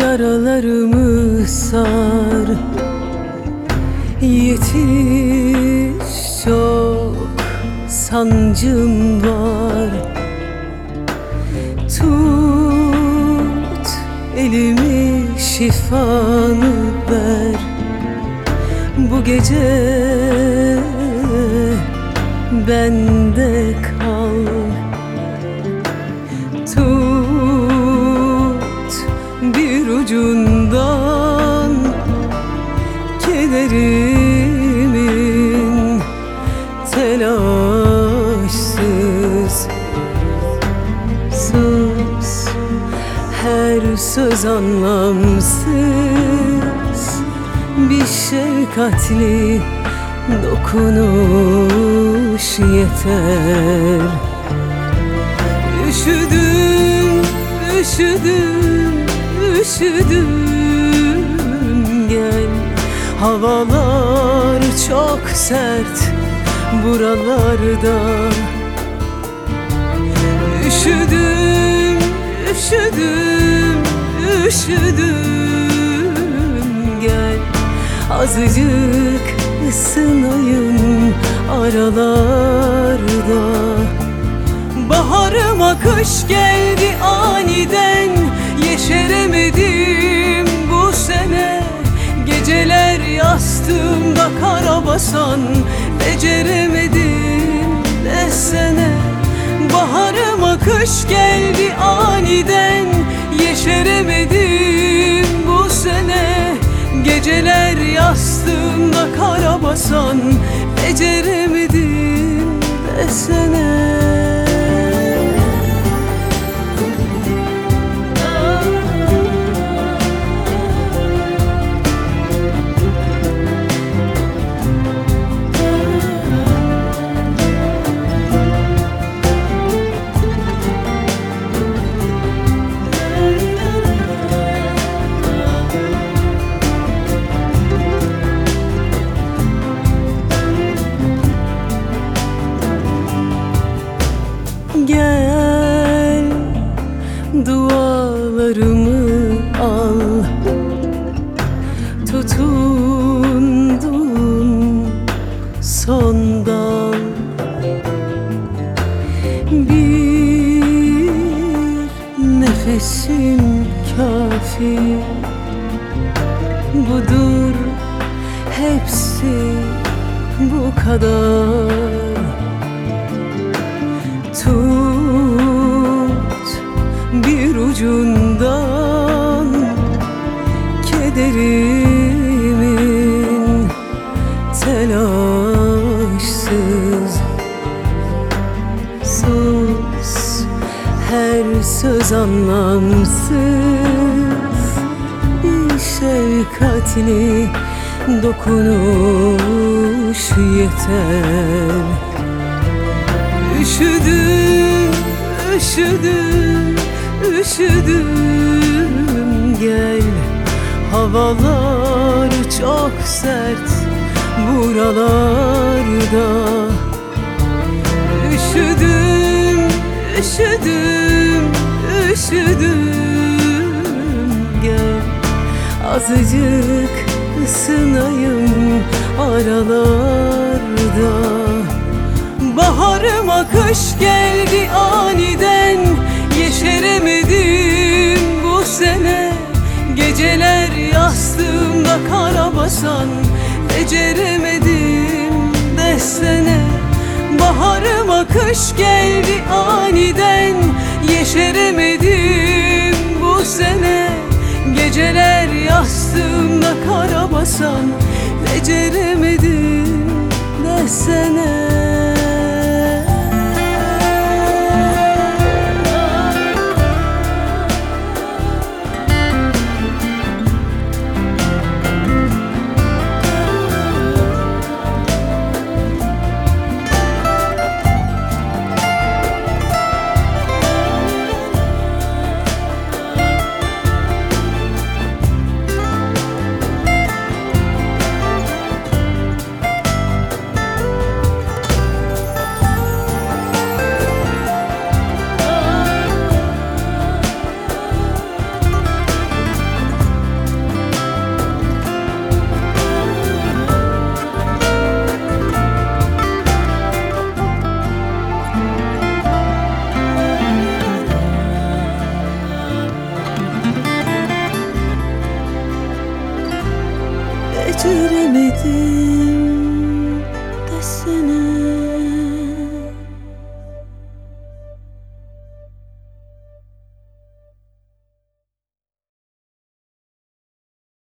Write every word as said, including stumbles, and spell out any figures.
yaralarımı sar. Yetiş, çok sancım var. Tut elimi, şifanı ver. Bu gece bende kal. Tut bir ucundan kederimin, telaşsız. Sus, her söz anlamsız. Bir şefkatli dokunuş yeter. Üşüdüm, üşüdüm, üşüdüm, gel. Havalar çok sert buralarda. Üşüdüm, üşüdüm, üşüdüm, gel. Azıcık ısınayım aralarda. Baharıma kış geldi aniden. Yeşeremedim bu sene. Geceler yastığımda karabasan. Beceremedim desene. Baharıma kış geldi aniden. Yeşeremedim bu sene. Geceler yastığımda karabasan. Beceremedim desene. Gel, dualarımı al. Tutundum son dal. Bir nefesin kafi. Budur hepsi, bu kadar. Tut bir ucundan kederimin, telaşsız. Sus, her söz anlamsız. Bir şefkatli dokunuş yeter. Üşüdüm, üşüdüm, üşüdüm, gel. Havalar çok sert buralarda. Üşüdüm, üşüdüm, üşüdüm, gel. Azıcık ısınayım aralarda. Baharıma kış geldi aniden. Yeşeremedim bu sene. Geceler yastığımda karabasan. Beceremedim desene. Baharıma kış geldi aniden. Yeşeremedim bu sene. Geceler yastığımda karabasan. Beceremedim desene.